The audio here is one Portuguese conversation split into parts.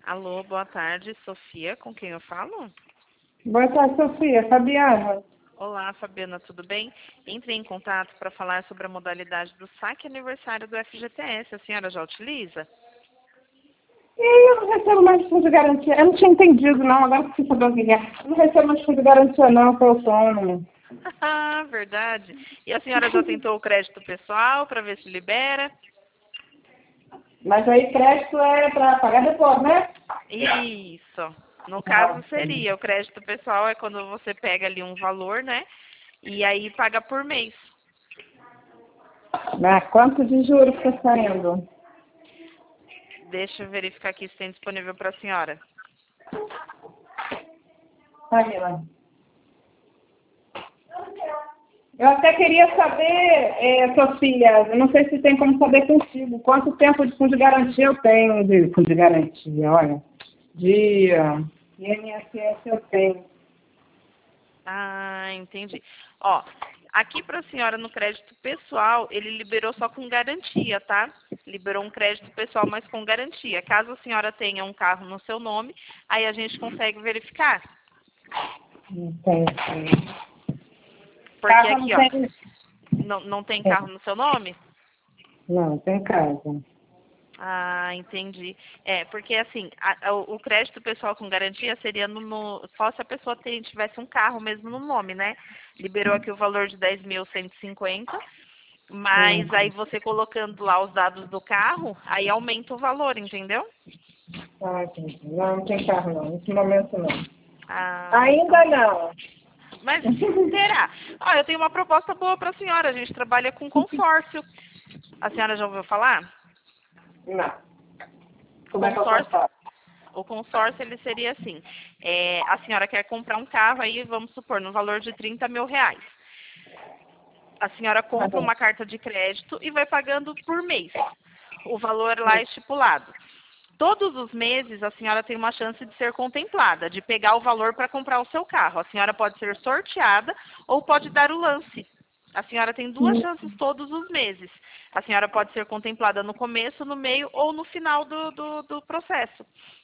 Alô, boa tarde, Sofia, com quem eu falo? Boa tarde, Sofia. Fabiana. Olá, Fabiana, tudo bem? Entrei em contato para falar sobre a modalidade do saque aniversário do FGTS. A senhora já utiliza? E eu não recebo mais fundo de garantia. Eu não tinha entendido, não. Agora que você saber o que é. Eu não recebo mais fundo de garantia, não, sou autônomo. Ah, verdade. E a senhora já tentou o crédito pessoal para ver se libera? Mas aí crédito é para pagar depois, né? Isso. No Ah, caso seria, o crédito pessoal é quando você pega ali um valor, né? E aí paga por mês. quanto de juros está saindo? Deixa eu verificar aqui se tem disponível para a senhora. Camila. Eu até queria saber, Sofia, eu não sei se tem como saber contigo, quanto tempo de fundo de garantia eu tenho de fundo de garantia, olha. De INSS eu tenho. Ah, entendi. Ó, aqui para a senhora no crédito pessoal, ele liberou só com garantia, tá? Liberou um crédito pessoal, mas com garantia. Caso a senhora tenha um carro no seu nome, aí a gente consegue verificar. Entendi. Porque Casa aqui, não ó, tem. não tem carro no seu nome? Não, tem casa. Ah, entendi. É, porque assim, o crédito pessoal com garantia seria só se a pessoa tivesse um carro mesmo no nome, né? Liberou aqui o valor de 10.150, mas aí você colocando lá os dados do carro, aí aumenta o valor, entendeu? Entendi. Não, não tem carro não. Nesse momento não. Ah, Ainda então. não. Mas terá. Ó, eu tenho uma proposta boa para a senhora. A gente trabalha com consórcio. A senhora já ouviu falar? Não. Como é que eu Consórcio. faço? O consórcio, ele seria assim, a senhora quer comprar um carro aí, vamos supor, no valor de 30 mil reais. A senhora compra uma carta de crédito e vai pagando por mês, o valor lá estipulado. Todos os meses, a senhora tem uma chance de ser contemplada, de pegar o valor para comprar o seu carro. A senhora pode ser sorteada ou pode dar o lance. A senhora tem duas chances todos os meses. A senhora pode ser contemplada no começo, no meio ou no final do processo.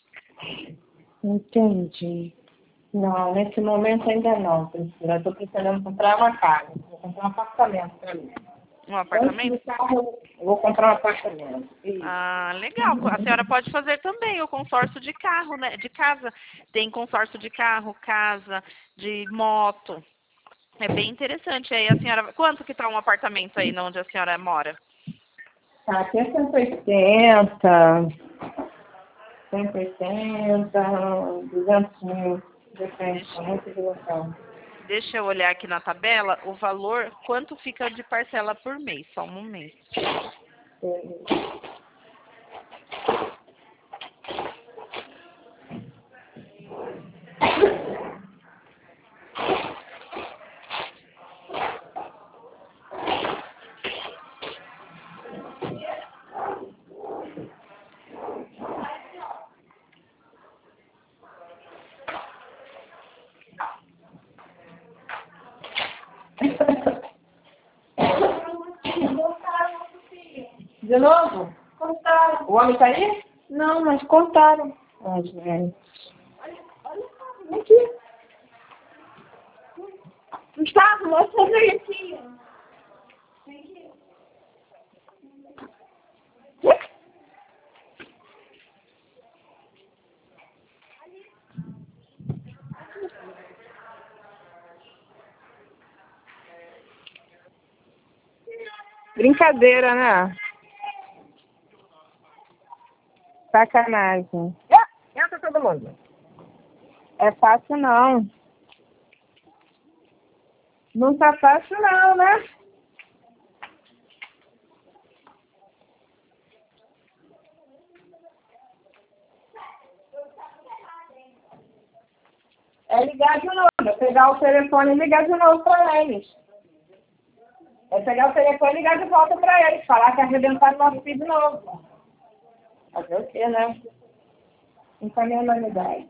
Entendi. Não, nesse momento ainda não, Priscila. Eu estou precisando comprar uma casa. Vou comprar um apartamento para mim. Um Antes apartamento? do carro, eu vou comprar um apartamento. Isso. Ah, legal. A senhora pode fazer também o consórcio de carro, né? De casa. Tem consórcio de carro, casa, de moto. É bem interessante. Aí a senhora. Quanto que tá um apartamento aí onde a senhora mora? Tá, aqui é 180, 180, 200 mil. Depende, tá muito de local. Deixa eu olhar aqui na tabela o valor, quanto fica de parcela por mês. Só um momento. De novo? Contaram. O homem tá aí? Não, mas contaram. Ai, gente. Olha aqui. Gustavo, mostra pra ele aqui. Brincadeira, né? Sacanagem. Entra todo mundo. É fácil não. Não tá fácil não, né? É ligar de novo, é pegar o telefone e ligar de novo para eles. É pegar o telefone e ligar de volta para eles, falar que arrebentaram nosso filho de novo. Fazer o quê, né? Isso é a minha humanidade.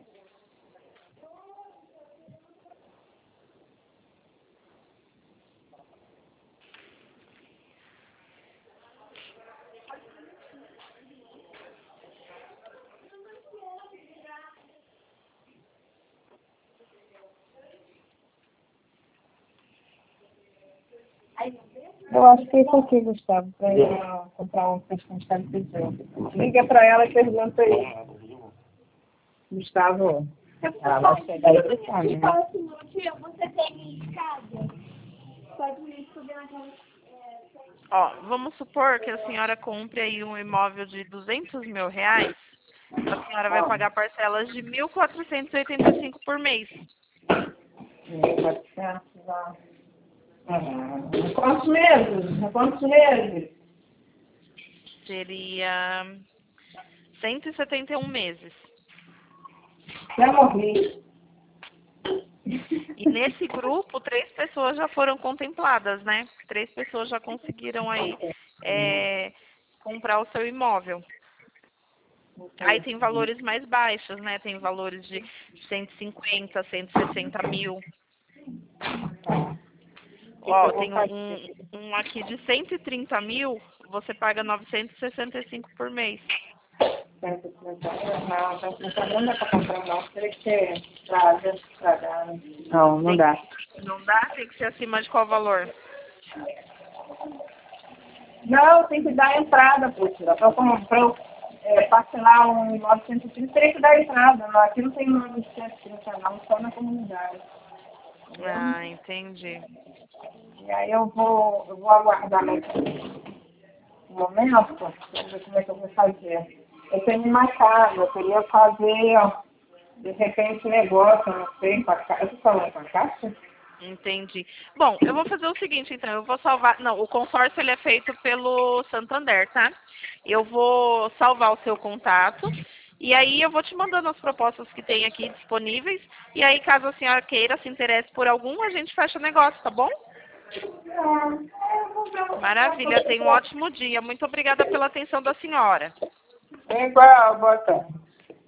Eu acho que é isso aqui, Gustavo, para ir comprar um peixe que a gente está pedindo. Liga para ela e pergunta aí. Gustavo, ela vai chegar aí para cá, né? Tia, você tem escada? Pode subir naquela... Ó, vamos supor que a senhora compre aí um imóvel de R$200 mil. A senhora vai pagar parcelas de 1.485 por mês. 1.400, quantos meses? Quantos meses? Seria 171 meses. Já morri. E nesse grupo, 3 pessoas já foram contempladas, né? 3 pessoas já conseguiram aí comprar o seu imóvel. Aí tem valores mais baixos, né? Tem valores de 150, 160 mil. Ó, tem um aqui de 130 mil, você paga 965 por mês. 150 não, 150 não dá para comprar não, teria que ser estragado. Não, não dá. Não dá? Tem que ser acima de qual valor? Não, tem que dar entrada, puxa. Para parcelar um 930, teria que dar entrada. Aqui não tem 930 não, só na comunidade. Ah, entendi. E aí eu vou aguardar um momento, para ver como é que eu vou fazer. Eu tenho uma casa, eu queria fazer, de repente, negócio, não sei, com a caixa. Eu estou falando com a caixa? Entendi. Bom, eu vou fazer o seguinte, então, eu vou salvar... Não, o consórcio ele é feito pelo Santander, tá? Eu vou salvar o seu contato e aí eu vou te mandando as propostas que tem aqui disponíveis e aí, caso a senhora queira, se interesse por algum, a gente fecha o negócio, tá bom? Maravilha, tenha um ótimo dia. Muito obrigada pela atenção da senhora. É igual, boa tarde.